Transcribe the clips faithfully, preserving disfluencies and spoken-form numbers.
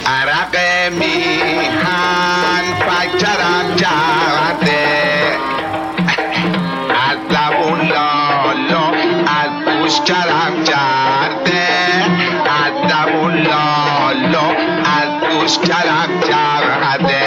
عرق میهن فکرم کرده، از لبون لالو از گوشکرم کرده، از لبون لالو از گوشکرم کرده.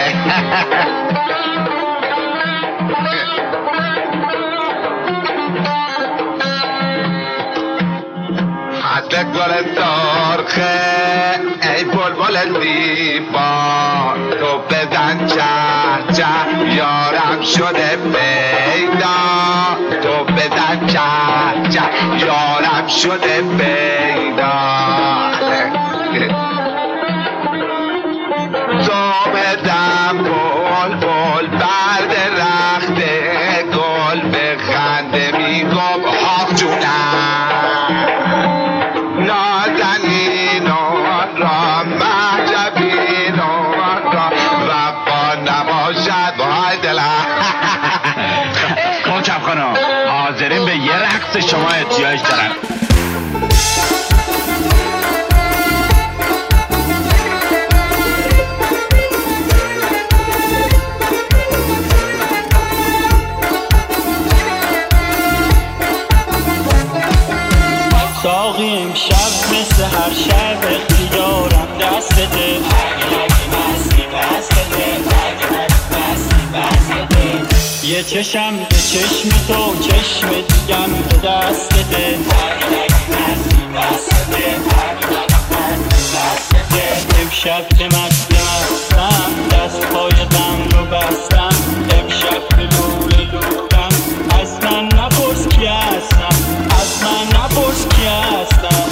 حسل گل سرخه ای بلبل زیبا، تو بزن چه چه یارم شده پیدا، تو بزن چه چه یارم شده پیدا. صبحدم بلبل بر درخت گل بخنده میگم آخ جونم، نازنینان را مهجبینان را وفا نباشد وای دلم. کوچم خانم حاضرین به یه رقص شما احتیاج دارن. ساقی امشب مثل هر شب اختیارم دست بده، یه چشم به چشم تو چشم دیگم به دست بده. امشب که مست مستم دست پای غم رو بستم، امشب به لوله لولم از من نپرس کی هستم، از من نپرس کی هستم.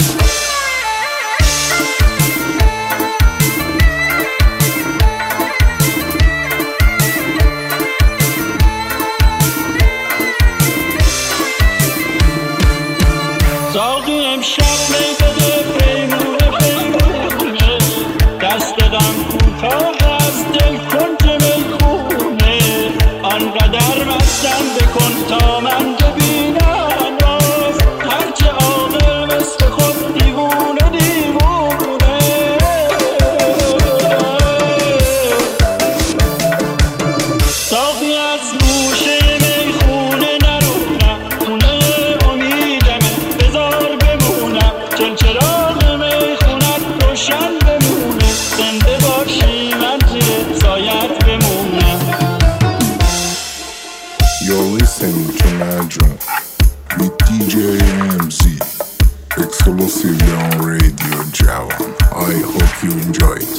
ساقی امشب می بده پیمونه پیمونه، دست دم کوتاه از دل کن که میخونه، آنقدر مستم بکن تا من ببینم باز، هرچه عاقل مثل خود دیوونه دیوونه. ساقی از گوشه میخونه نرونم، خونه امیدمه بذار بمونم، چل چراغ میخونت روشن بمونه، زنده باشی من زیر سایت بمونم. You're listening to Najm with D J M Z, exclusively on Radio Javan. I hope you enjoy it.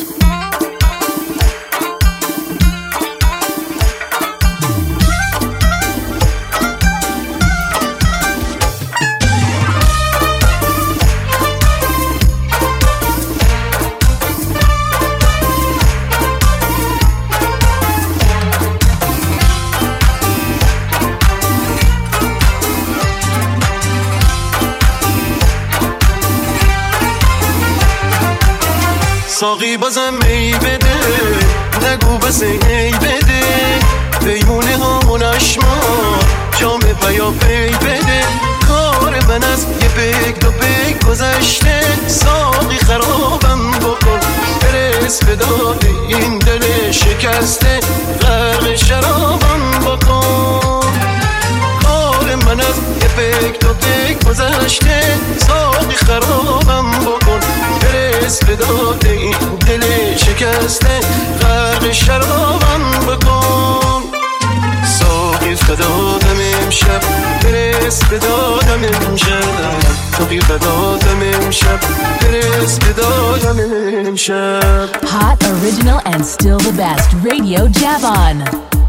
ساقی بازم می بده، نگو بس ای بده، پیمونه هامون اشمار جام پیا پی بده. کار من از یه پیک دو پیک گذشته، ساقی خرابم بکن برس به داد این دل شکسته، غرق شرابم بکن. کار من از یه پیک دو پیک گذشته، ساقی خرابم بکن برس به داد این دل شکسته، غرق شرابم بکن. ساقی فدادم امشب برس به دادم امشب، ساقی فدادم امشب برس به دادم امشب. Hot, original and still the best. Radio Javan.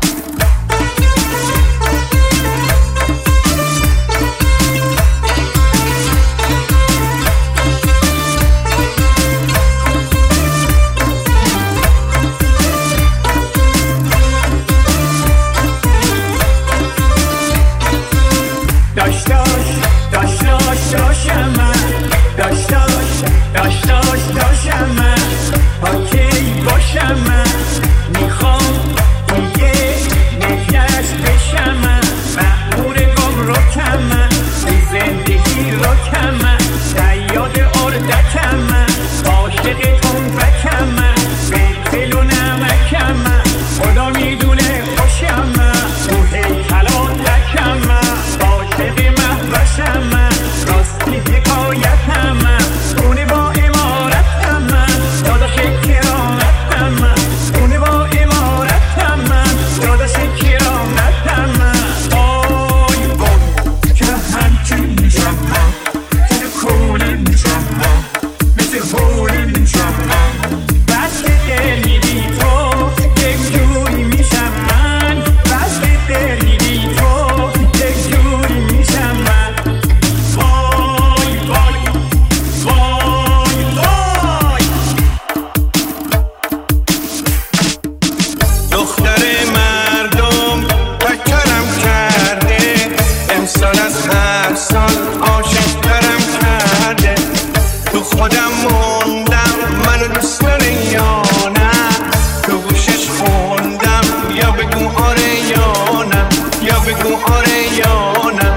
داش داش داش داش داشم من، داش داش داش داش داشم من، با کی باشم من، میخوام دیگه عاشق ترم کرده تو خودم موندم منو دوست داره یا نه تو گوشش خوندم یا بگو آره یا نه یا بگو آره یا نه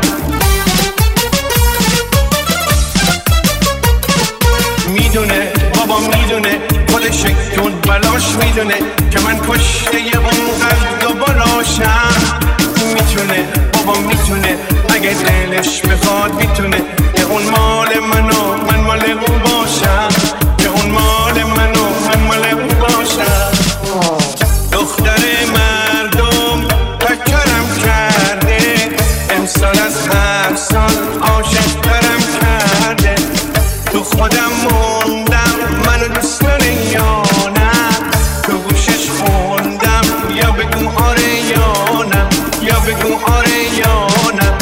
میدونه بابا میدونه خودش کن بلاش میدونه که من کشته اون قلب و بالاشم میتونه بابا میتونه اگه دلش بخواد میتونه که اون مال منو من مال اون باشم که اون مال منو من مال اون باشم دختر مردم تکرم کرده امسال از هر سال عاشق ترم کرده تو خودم موندم منو دوست داره یا نه تو گوشش خوندم یا بگو آره یا نه یا بگو آره یا نه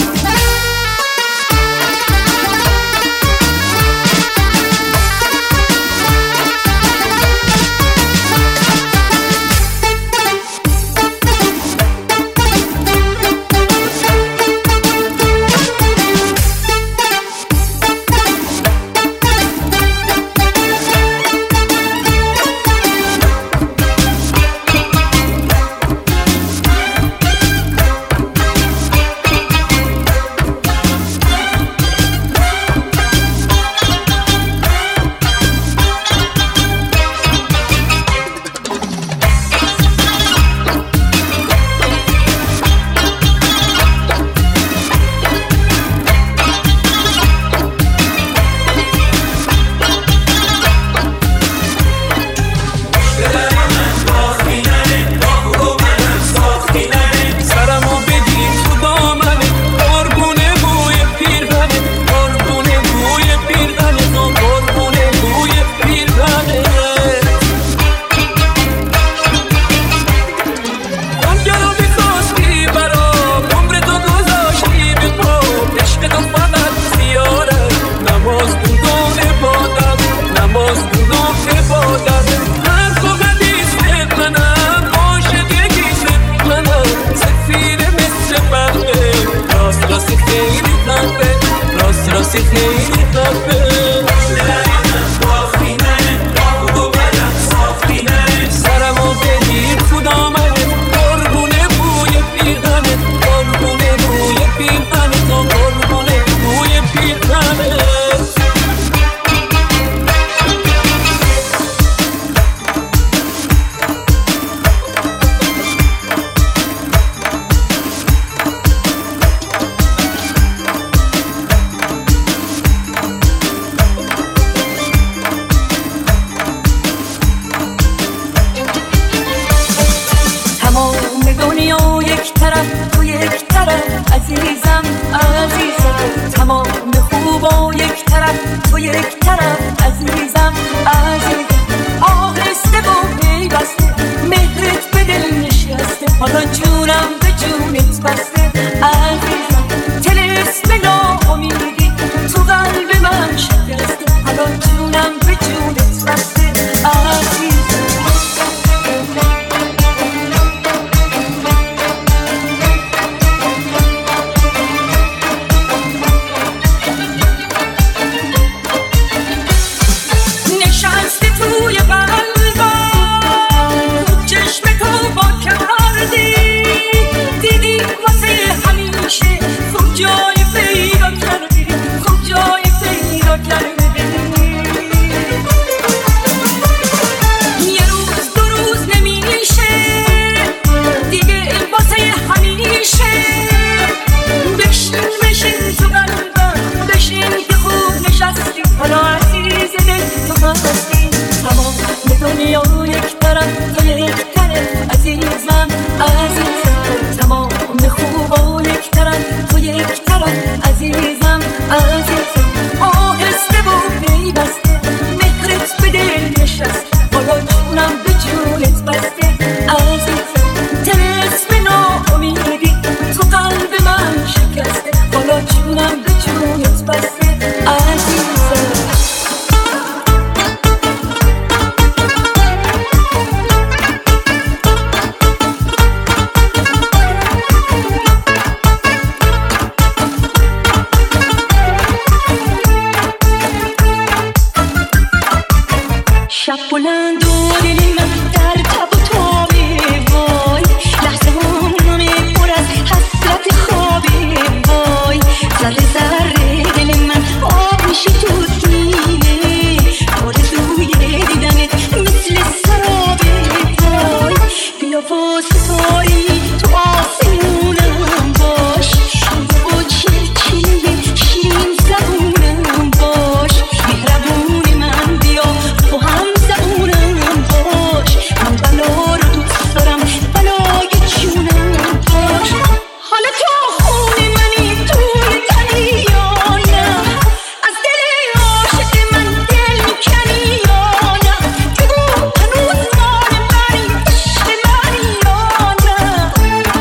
همیشه تو دینه آرزوی دیدنت مثل سراب پای بیا واسطایی تو آسمونم باش با چلچله شیرین زبونم باش مهربون من بیا تو هم زبونم باش من بلا رو دوست دارم بلای جونم باش حالا تو خون منی توی تنی یا نه از دل عاشق من دل میکنی یا نه بگو هنوز مال منی عشق منی یا نه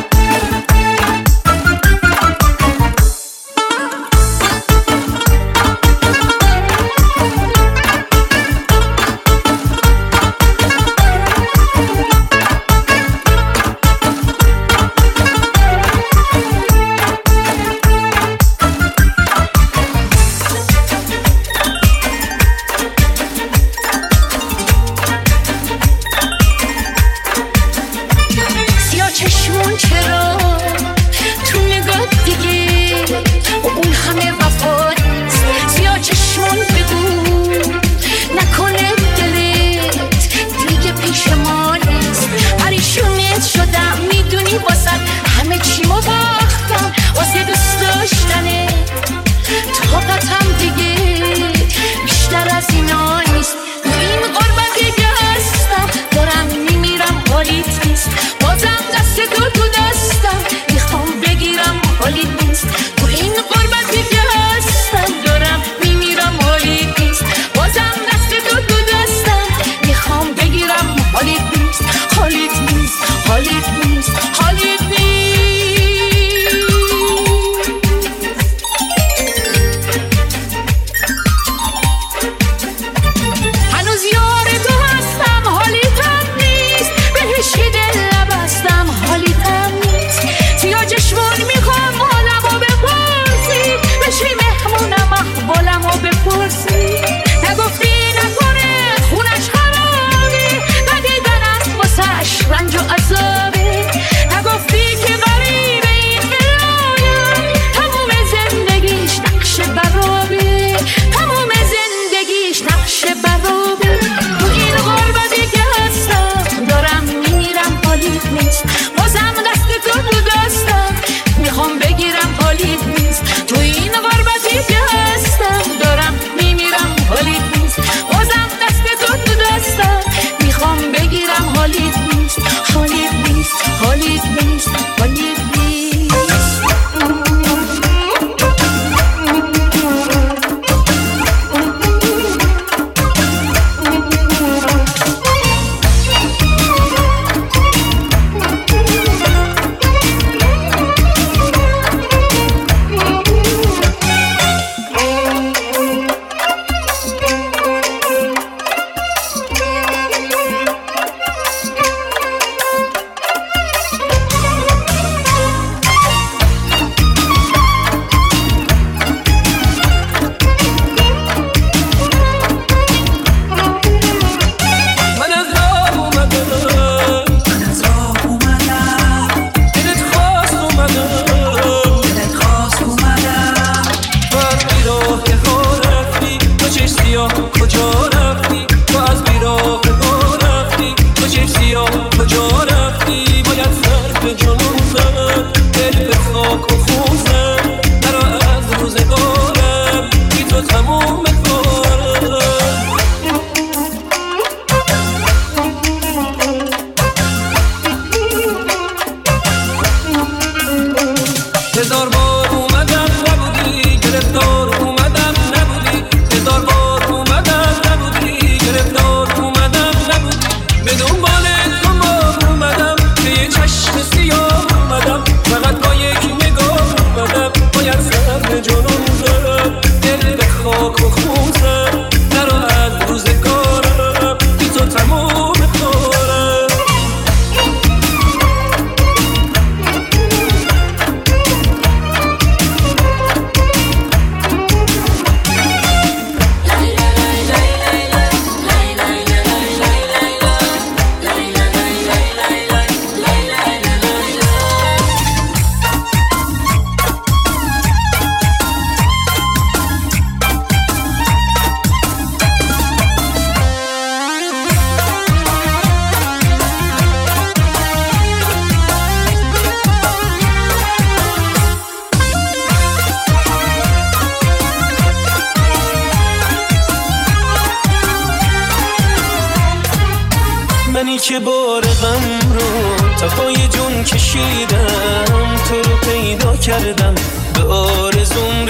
سیاه چشمون چرا تو نگاه دیگه و اون همه وفا نیست سیاه چشمون بگو نکنه دلت دیگه پیش ما نیست پریشونت شدم میدونی واسه همه چیمو باختم واسه دوست داشتنه طاقتم دیگه بیشتر از اینا نیست تو این غربت دیگه هستم دارم میمیرم حالیت نیست بازم دست تو تو دستم میخوام بگیرم حالیت نیست تو این غربت دیگه هستم دارم میمیرم حالیت نیست بازم دست تو تو دستم میخوام بگیرم حالیت نیست حالیت نیست حالیت نیست حالیت نیست هنوز یار تو هستم حالیتم نیست بهشی دل نبستم حالیتم نیست سیاه چشمون میخوام حالمو بپرسی بشی مهمونم احوالمو بپرسی نگفتی نکنه خونش خرابه ندیدن است واسش رنج و عذابه نگفتی که غریبه این ولایت تموم زندگیش نقش برابه تموم زندگیش نقش برابه تو این غربتی که هستم دارم میمیرم حالیت نیست بازم دست تو تو دستم میخوام بگیرم حالیت نیست تو این غربتی که هستم دارم میمیرم حالیت نیست بازم دست تو تو دستم میخوام بگیرم حالیت نیست حالیت نیست حالیت نیست حالیت نیست من از راه اومدم من از راه اومدم دلت خواست اومدم دلت خواست اومدم تو از بیراه ها رفتی تو چشم سیاه کجا رفتی تو از بیراه ها رفتی تو چشم سیاه کجا رفتی باید سر به جنون زد دل به خاک و خون زد نرا از روزگارم بی تو تموم کارم هزار بار اومدم نبودی گرفتار اومدم نبودی هزار بار اومدم نبودی گرفتار اومدم نبودی به دنبال تو مار اومدم به یه چشم سیاه اومدم فقط با یک نگاه اومدم باید سر به جنون زد دل به خاک و خون که بار غم رو تا پای جون کشیدم، تو رو پیدا کردم به آرزوم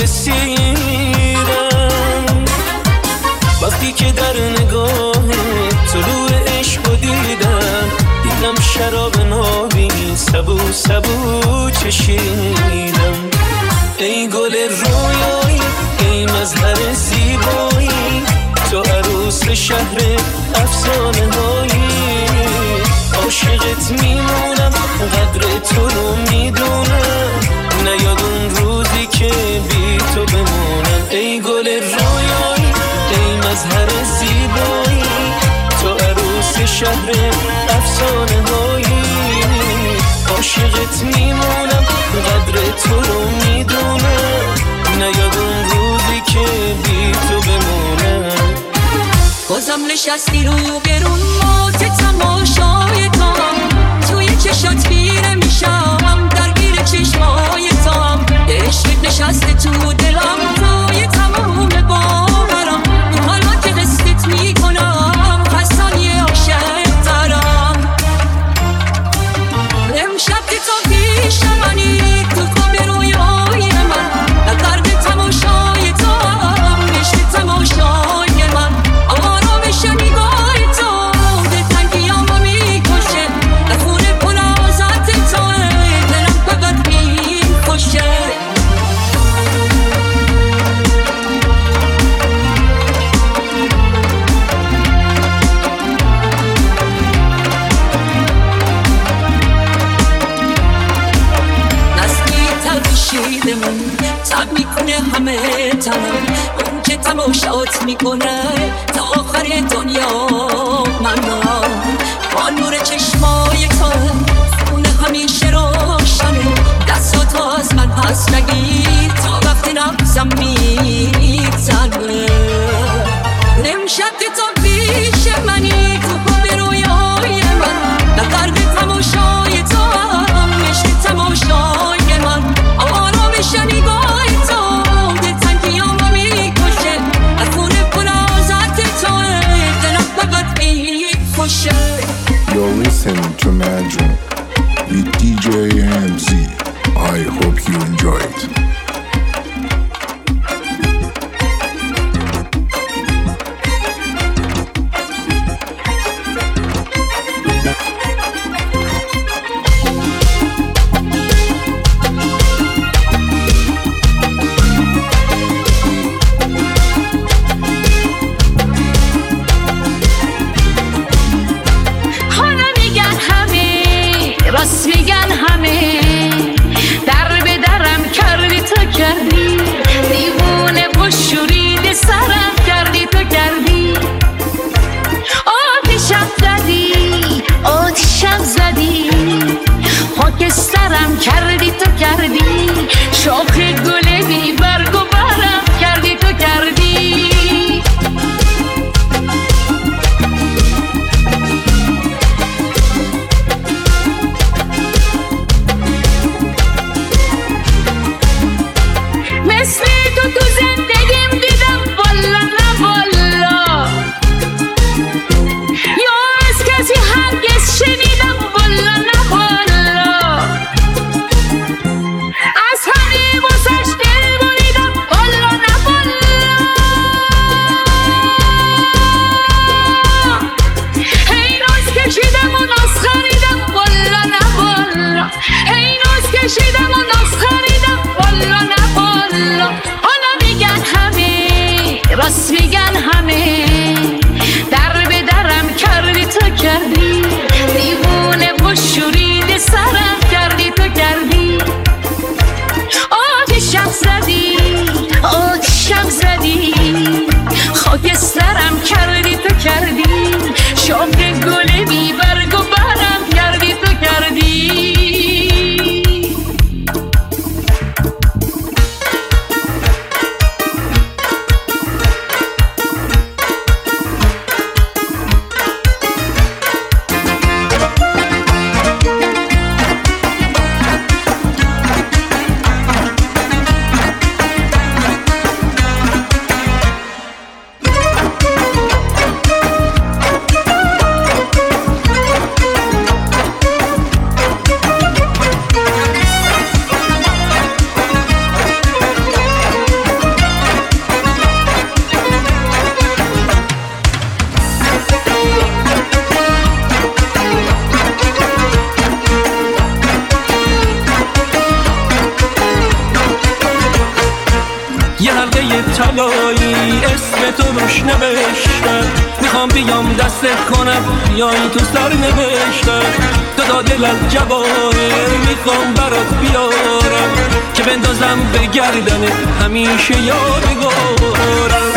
رسیدم. وقتی که در نگاه طلوع عشق رو دیدم، دیدم شراب نابی سبو سبو چشیدم. ای گل رویایی، ای مظهر زیبایی، تو عروس شهر افسانه هایی. عاشقت میمونم، قدر تو رو میدونم، نیاد اون روزی که بی تو بمونم. ای گل رویایی، ای مظهر زیبایی، تو عروس شهر افسانه هایی. عاشقت میمونم، قدر تو رو میدونم، نیاد اون روزی که بی تو بمونم. بازم نشستی رو گرون مات تماشای تو، توی چشات میره میشم درگیر چشمای تو. عشقت نشسته تو دلم توی تمام باورم، حالا که قصدت میکنم خستانی عاشق ترم. امشب که تو پیش منی تو خواب رویای من، نگرد تماشای تو عشق تماشای من. آرامش نگاه تو دلتنگیام رو میکشه، نخون پلازت تو دلم فقط میخوشه. من تب میکنه همه تنم، اون که تماشات میکنه تا آخر دنیا. من با نور چشمای تو خونه همیشه روشنه، دستات از من پس نگیر تا وقتی نبزم میزنه. امشب که تو پیش منی تو خواب رویای من، نگرد تماشای تو عشق تماشای من. آرامش نگاه تو دلتنگیام رو میکشه، از خونه پلازت تو دلم فقط میخوشه. You're listening to Madron with D J M Z. I hope you enjoy it. راست میگن همه، در به درم کردی تو کردی، دیوونه و شورید سرم کردی تو کردی. آتیشم زدی آتیشم زدی، خاکسترم کردی تو کردی، شاخ گل بی برگ و برم کردی تو کردی. مثل تو تو زندگیم دیدم والا نه والا، یا از کسی هرگز شنیدم والا نه والا. از همه واسش دل بریدم والا نه والا. هی ناز کشیدم و ناز خریدم والا نه والا. هی ناز کشیدم و ناز خریدم والا نه والا. حالا میگن همه راست میگن همه، در به درم کردی تو کردی، دیوونه و شورید سرم کردی تو کردی. آتیشم زدی آتیشم زدی، خاکسترم کردی تو کردی، شاخ گل بی برگ و برم کردی تو کردی. جایی اسم تو روش نوشتم، میخوام بیام دستت کنم بیایی تو سر نوشتم. تو تا دلت جوانه میخوام برات بیارم که بندازم به گردنه همیشه یادگارم.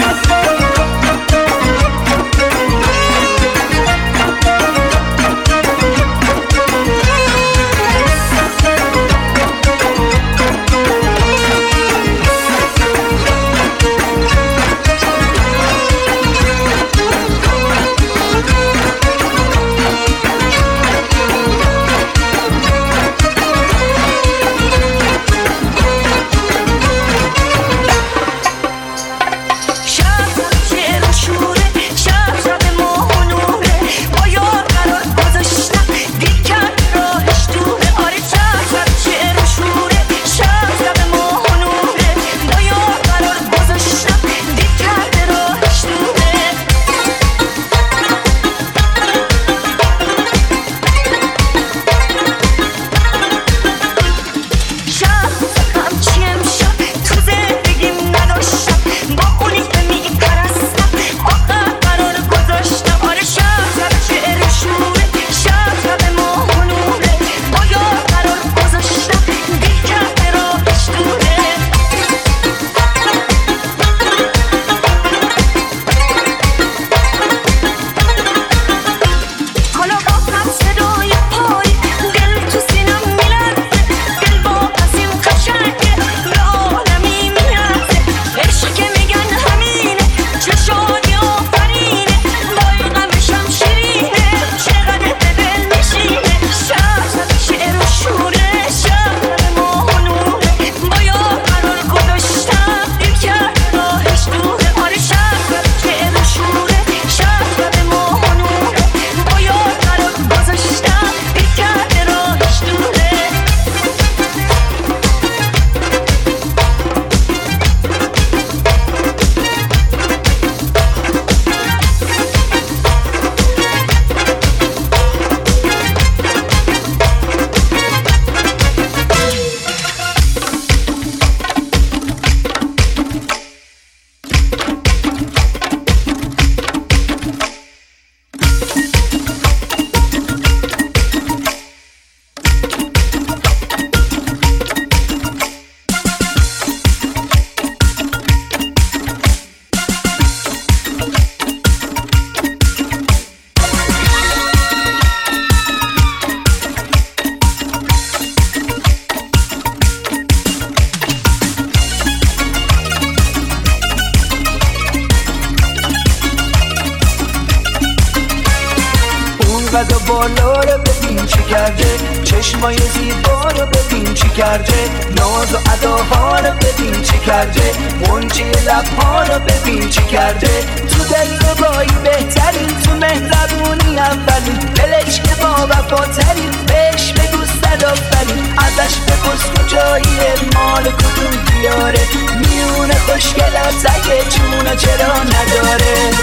قد بالا رو ببین چی کرده، چشمای زیبا رو ببین چی کرده، ناز و اداها رو ببین چی کرده، منجی لبها رو ببین چی کرده. تو دلربایی بهترین، تو مهربونی اولین، دلش که با وفاترین، بهش بگو صد آفرین. ازش بپرس کجاییه، مال کدوم دیاره، میونه خوشگلت اگه چونه چرا نداره.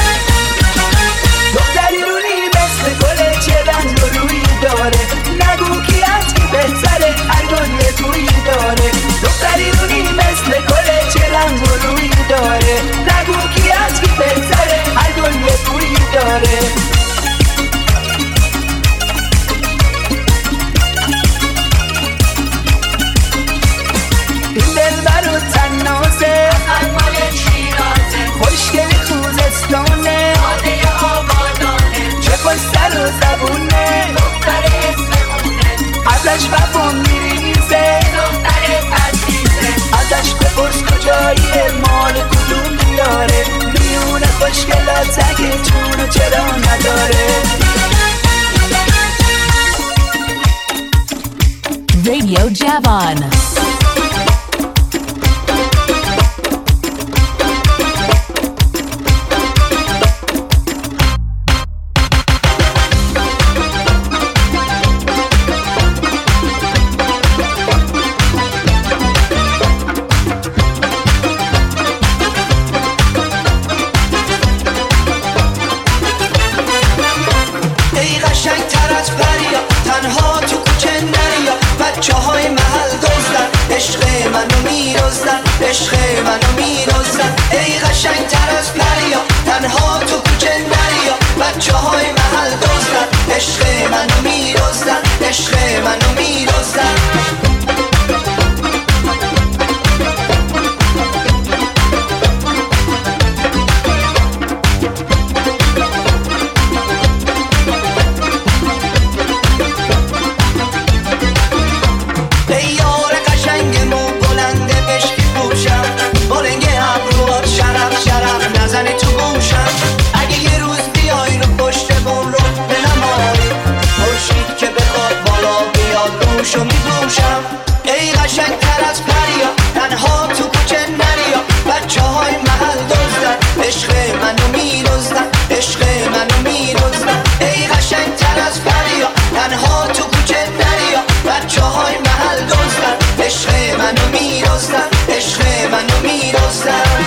دختری رونی مثل گله چه رنگ و روی داره، نگو کی از کی بهتره، هر گل یه تویی داره. دختری رونی مثل گله چه رنگ و روی داره، نگو کی از کی بهتره، هر گل یه تویی داره. این دل برو تنازه، المال شیرازه، خوشگل خوزستانه، آده آبادانه، چه خوش سر و زبونه، دختر اسمونه، ازش وفا میریزه، دختر عزیزه. ازش بپرس کجاییه، مال کدوم دیاره، میونه خوشگلات اگه جونو چرا نداره. Radio Javon. ای قشنگ تر از پریا، تنها تو کوچه نریا، بچه های محل دزدن عشق منو میدزدن عشق منو میدزدن ای قشنگ تر از پریا تنها تو کوچه نریا بچه های محل دزدن عشق منو میدزدن عشق منو میدزدن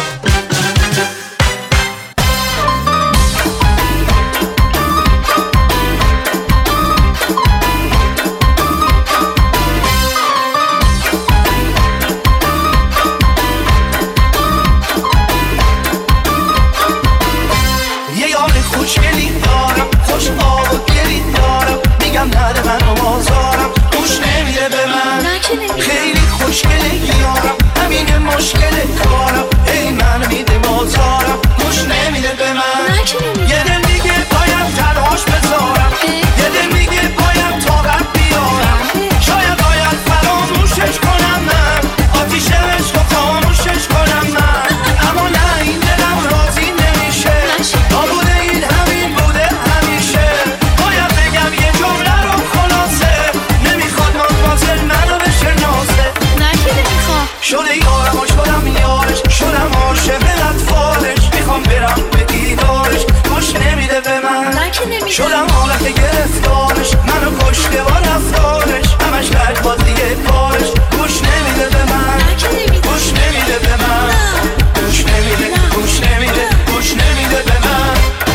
نده من و بازارم گوش نمیده به من خیلی خوشگله یارم همین مشکل کارم ای من میده بازارم گوش نمیده به من یه دل میگه پایم تنهاش بذارم یه دل میگه پایم طاقت بیارم شاید باید فراموشش کنم من آتیش عشق و خاموشش کنم من اما نه این دلم راضی نمیشه نابود این همین بوده همیشه باید بگم یه جمله شده یارم و شدم یارش شدم عاشق اطفالش میخوام برم به دیدارش گوش نمیده به من شدم حالت گرفتارش منو کشته با رفتارش همش لک بازیه کارش گوش نمیده به من گوش نمیده به من گوش نمیده گوش نمیده گوش نمیده به من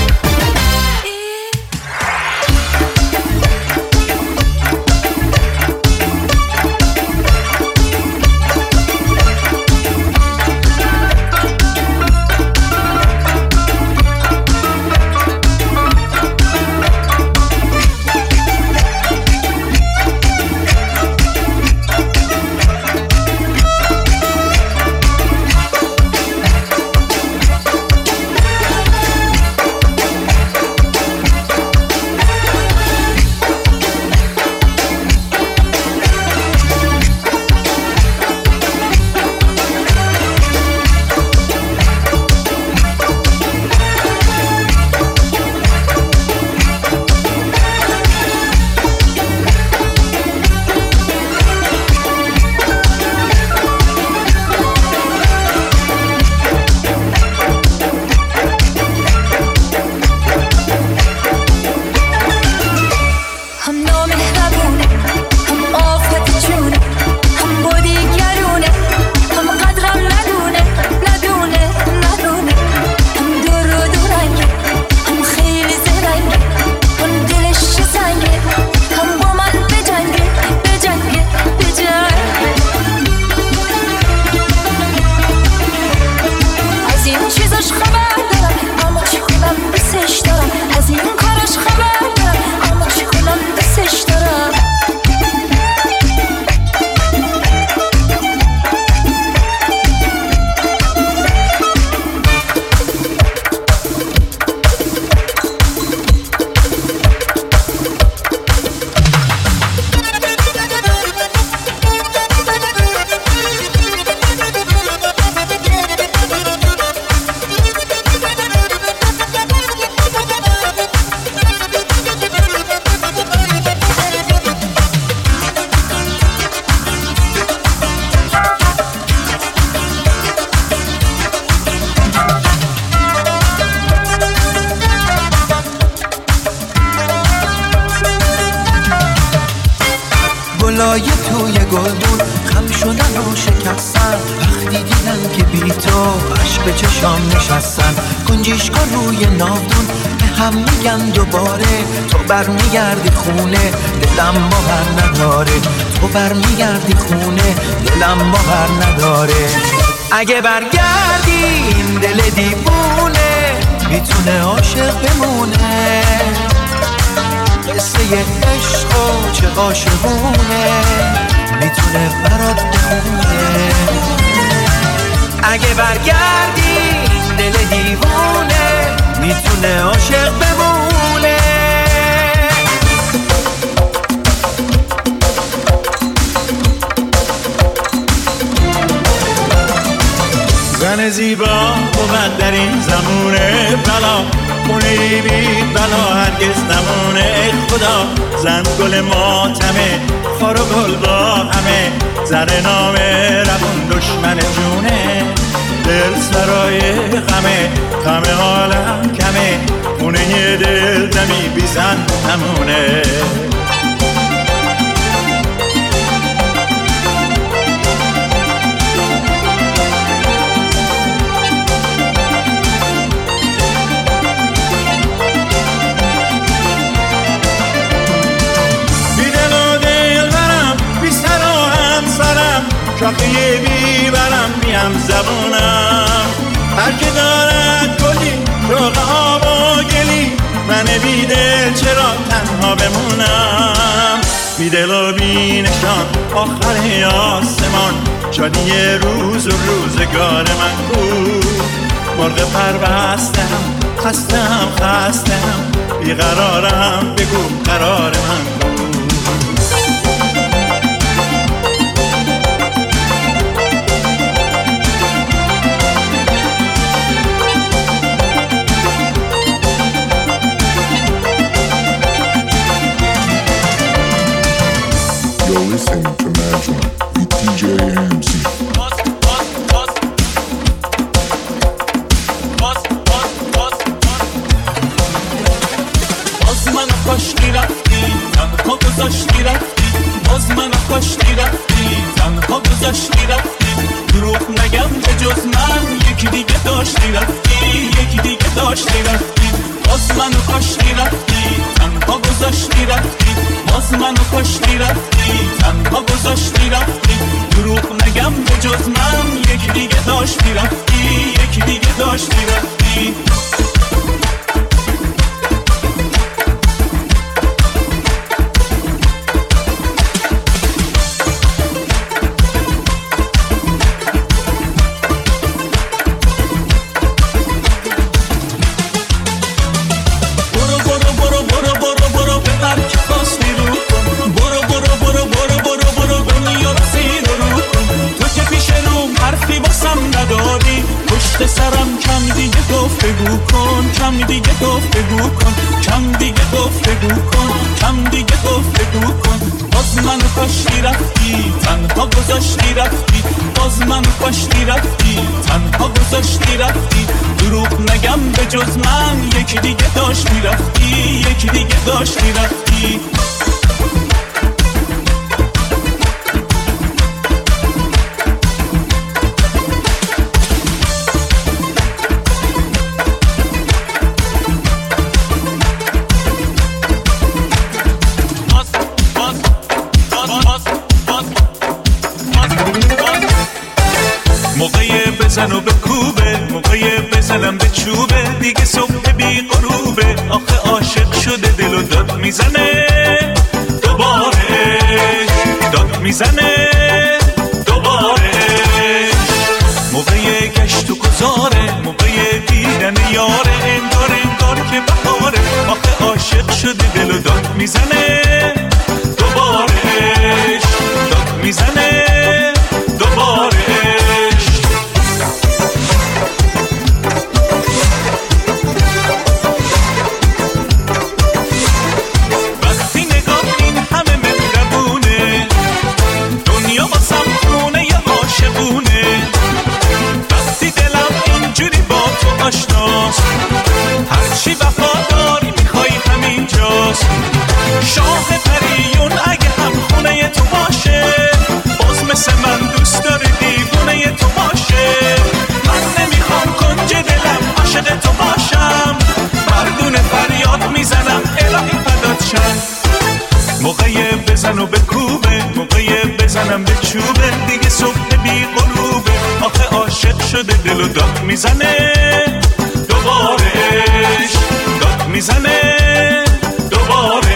گلای توی گلدون خم شدن و شکستن وقتی دیدن که بی تو عشق به چشام نشستن گنجیشکا روی ناودون به هم میگن دوباره تو برمیگردی خونه دلم باور نداره تو برمیگردی خونه دلم باور نداره اگه برگردی این دل دیوونه میتونه عاشق بمونه قصه عشق و چه عاشقونه میتونه برات بخونه اگه برگردی این دل دیوونه میتونه عاشق بمونه زن زیبا بود در این زمونه بلا خونه بی بلا هرگز نمونه ای خدا زن گل ماتمه خار و گل با همه زر نامه روون دشمن جونه دل سرای غمه تا همه حالم کمه، خونه یه دل دمی بیزن نمونه. شاخه بیبرم میم زبونم، هر که دارد گلی روغ آب و گلی، من بیدل چرا تنها بمونم. بیدل و بینشان آخر آسمان، شادی روز و روزگار من کو. مرغ پر بستم خستم خستم، بیقرارم بگو قرار من کو. You're listening to Magic with دی جی ام زی. باز من کاشتی رفتی تنها گذاشتی رفتی، باز من کاشتی رفتی تنها گذاشتی رفتی. دروغ نگم به جز من یکی دیگه داشتی رفتی، یکی دیگه داشتی رفتی. باز من کاشتی رفتی تنها گذاشتی رفتی، باز من کاشتی رفتی تنها گذاشتی رفتی. دروغ نگم به جز من یکی دیگه داشتی رفتی، یکی دیگه داشتی رفتی. سرم کم دیگه گفتگو کن، کم دیگه گفتگو کن، کم دیگه گفتگو کن، کم دیگه گفتگو کن. باز من کاشتی رفتی تنها گذاشتی رفتی، باز من کاشتی رفتی تنها گذاشتی رفتی. دروغ نگم به جز من یکی دیگه داشتی رفتی، یکی دیگه داشتی رفتی. بزن و بکوبه، موقع بزنم به چوبه، دیگه صبح بی غروبه. آخه عاشق شده دل و داد میزنه دوباره، داد میزنه دوباره. موقع گشت و گذاره، موقع دیدن یاره، انگار انگار که بهاره. آخه عاشق شده دل و داد میزنه دوباره، داد میزنه دوباره. هرچی وفاداری میخوای همینجاست. شاه پریون اگه هم خونه تو باشه، باز مثل من دوست داره دیوونه تو باشه. من نمیخوام کنج دلم عاشق تو باشم، مردونه فریاد میزنم الهی فدات شم. موقع بزن و بکوبه، موقع بزنم به چوبه، دیگه صبح بی غروبه. آخه عاشق شده دل و داد میزنه دوبارش، داد میزنه دوبارش.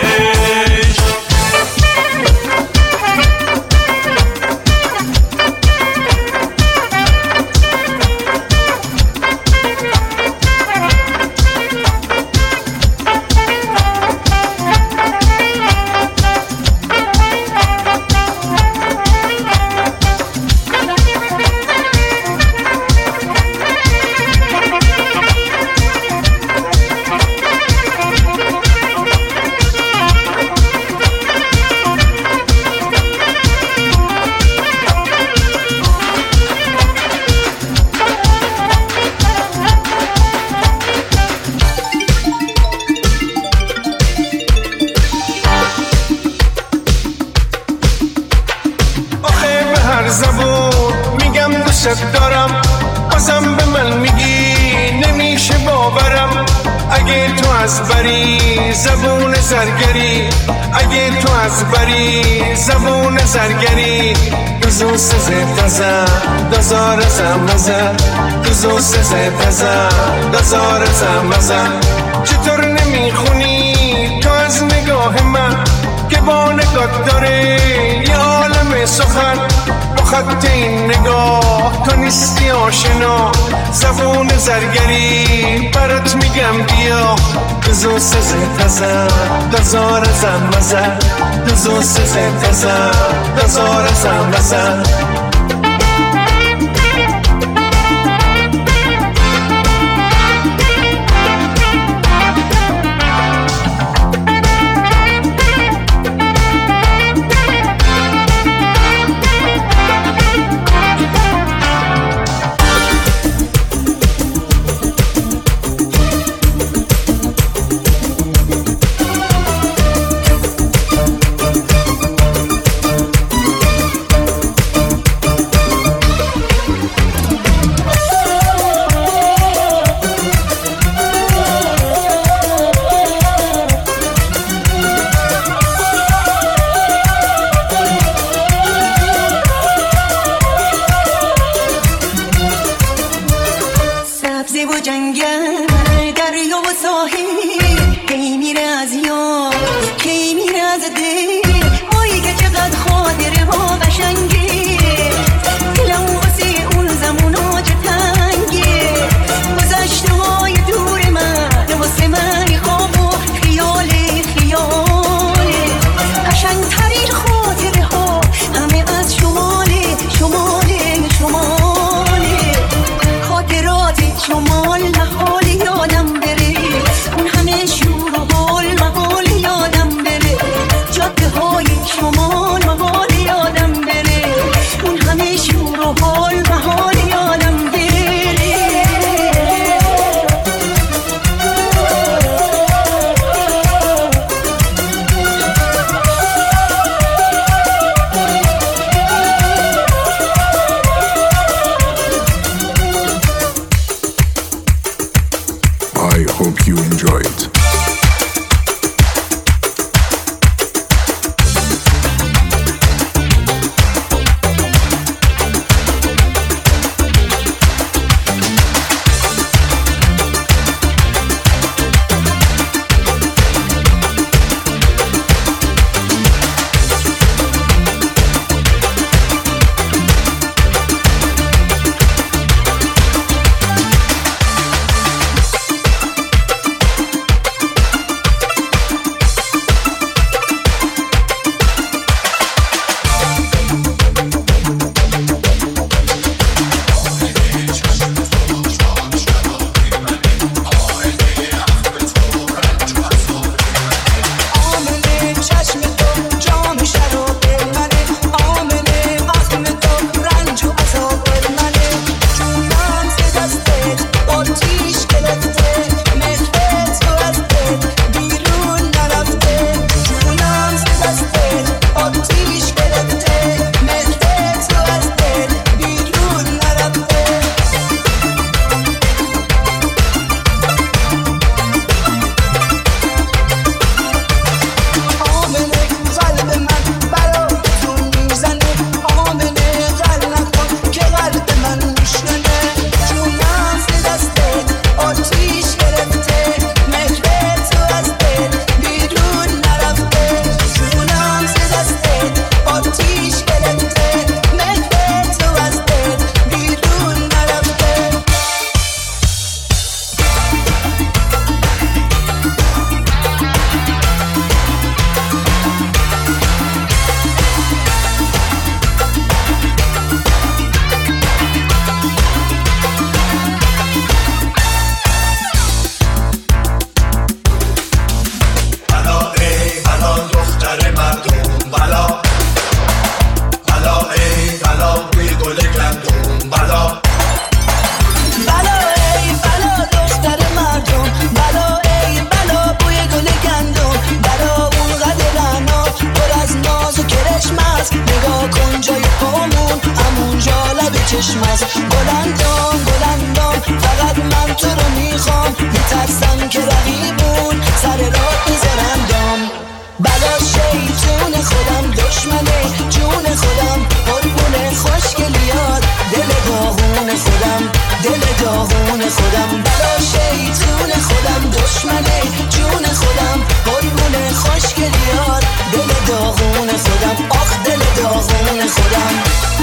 اگه تو از بری زبون زرگری اگه تو از بری زبون زرگری دوزو سزه تزه دزار زمزه دوزو سزه تزه دزار زمزه چطور نمیخونی تو از نگاه من که با نگاه داره یه عالم سخن با خط این نگاه تو نیستی آشنا زبون زرگری برات میگم بیا دوزو سزه تزه دزار زمزه دوزو سزه تزه دزار زمزه دشمنه جون خودم قربون خوشگلیات دل داغون خودم آخ دل داغون خودم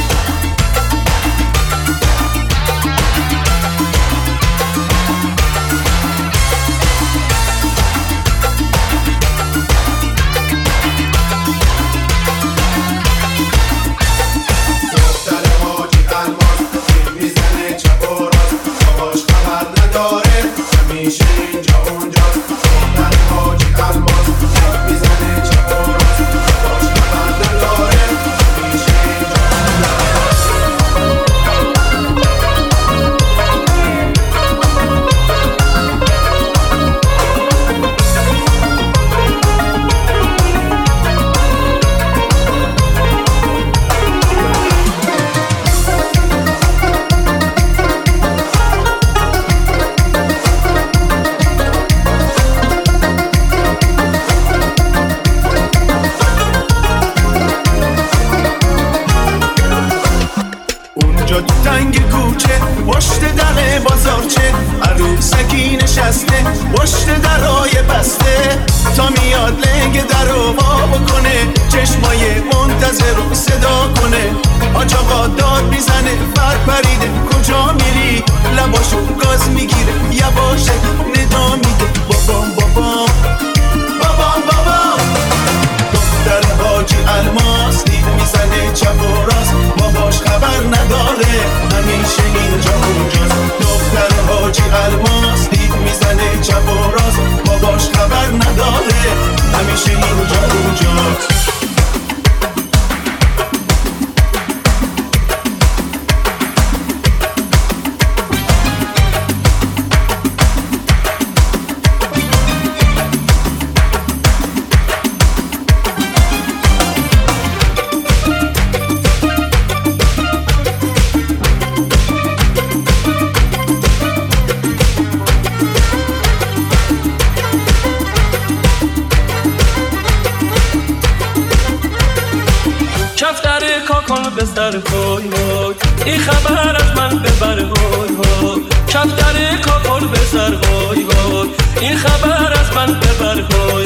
این خبر از من ببر وای وای کفتر کاکل به سر وای وای این خبر از من ببر وای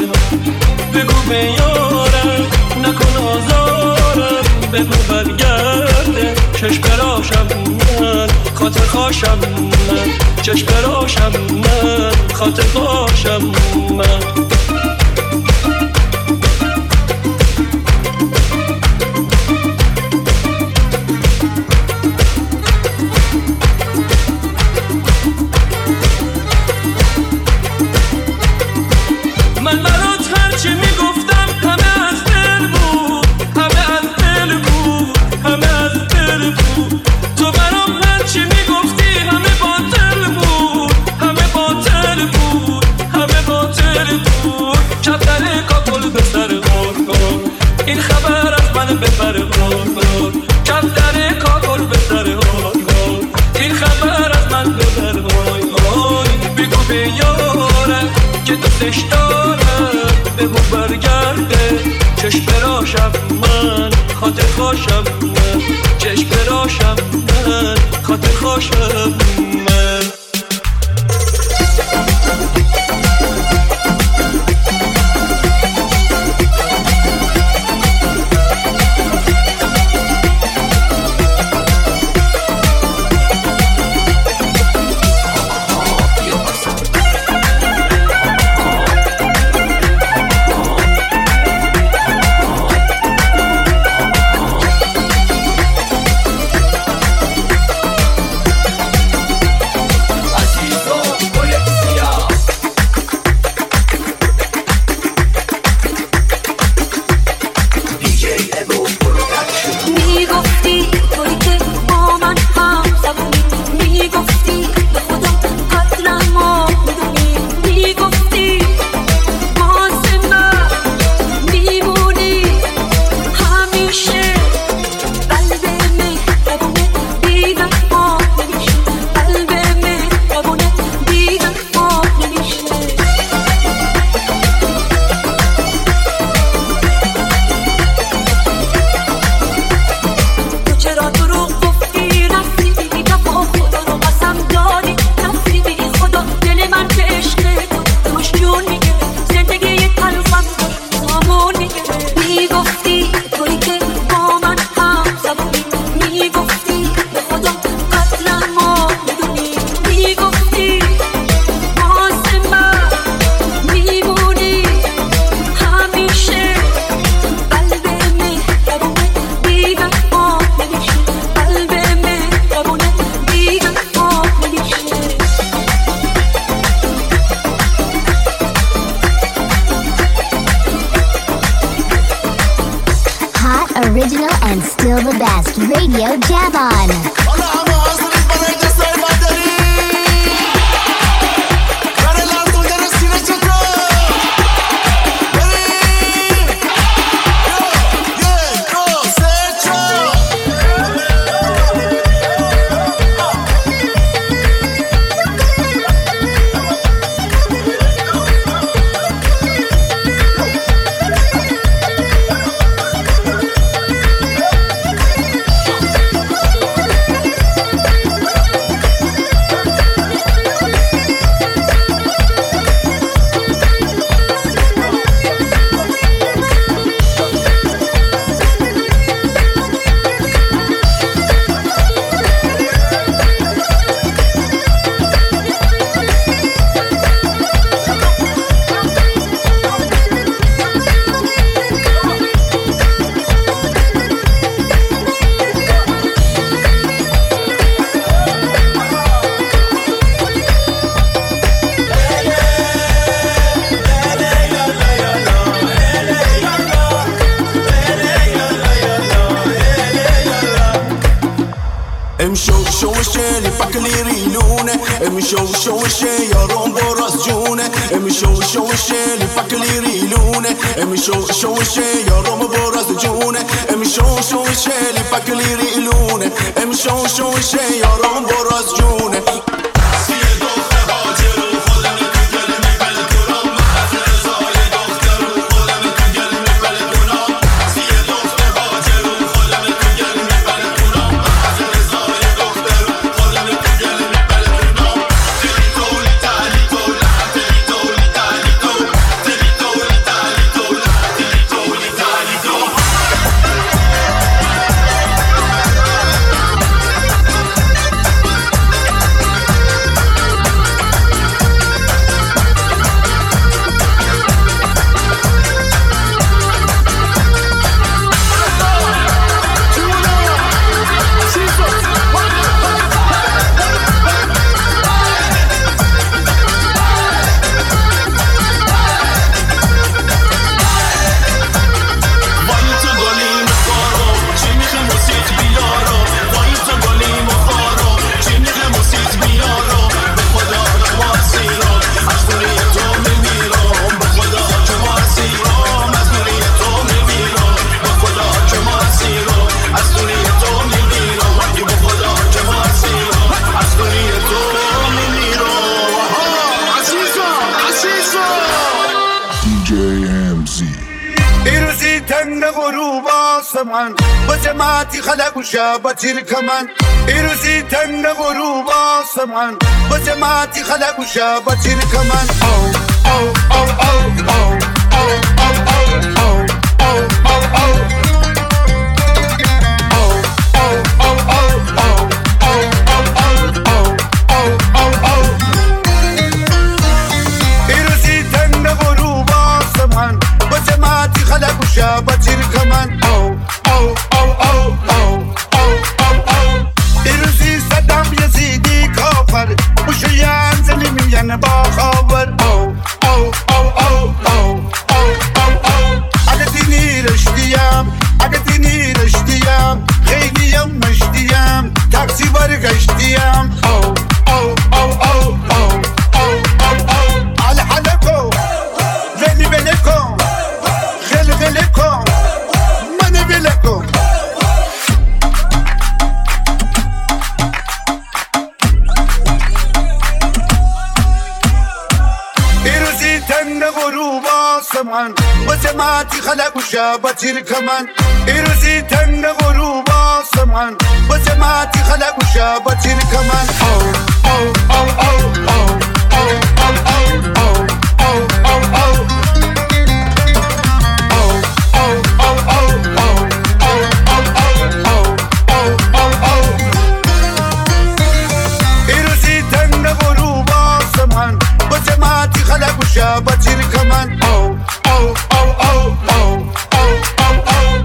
بگو به یارم نکن آزارم بگو برگرده چشم براشم من خاطر خاشم من چشم براشم من خاطر خاشم من still the best, Radio Javon. شو شوشه یارم براز جونه امی شو شوشه لیپکلی ریلونه امی شو شوشه یارم براز جونه امی شو شوشه لیپکلی ریلونه امی شو شوشه یارم براز جونه بطير كمان إرسي تن غروب آسمان بجماعتي خلق وشابتير كمان أو أو أو أو أو أو أو أو أو أو بطير كمان أو أو أو أو أو إرزي صدام يزيدي كافر وشيان زلميان باخبر أو أو أو أو أو أو أو أو عدتني رشديام عدتني رشديام خيلي يوم مشديام تاكسي برقشديام أو أو أو أو أو أو أو أو على حلقو غني بلكو غل غلكو من بلكو تن غروب آسمان وجماعتي خلق وشابتير كمان إرزي تن غروب آسمان وجماعتي خلق وشابتير كمان أو أو أو أو أو أو أو أو أو أو أو إرزي تن غروب آسمان وجماعتي خلق وشابتير كمان أو أو أو أو أو أو أو أو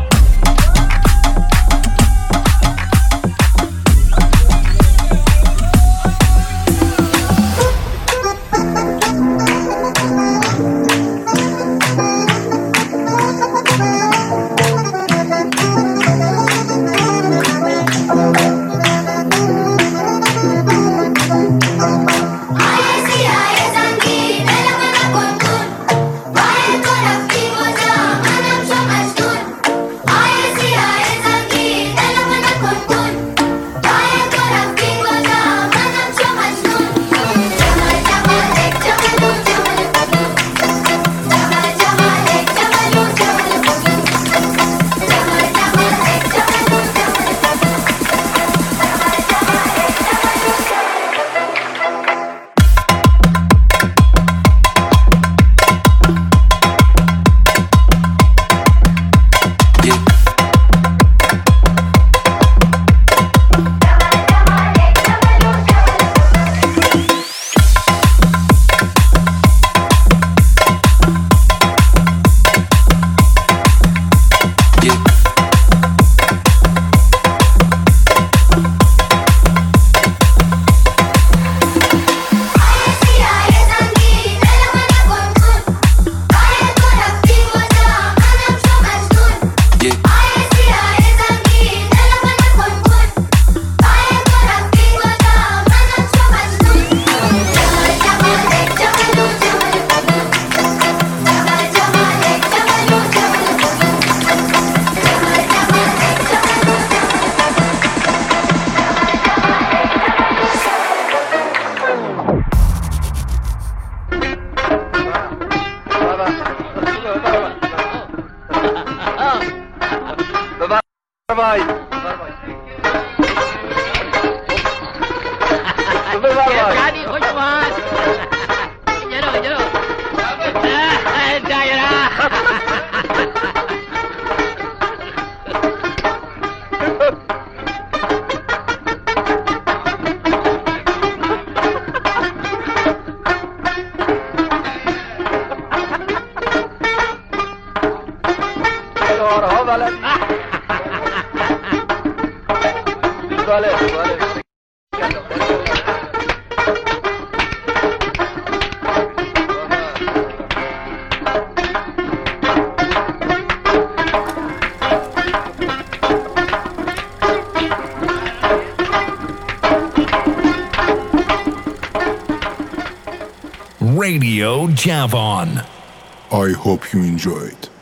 بلد سواله سواله Radio Javon. I hope you enjoyed.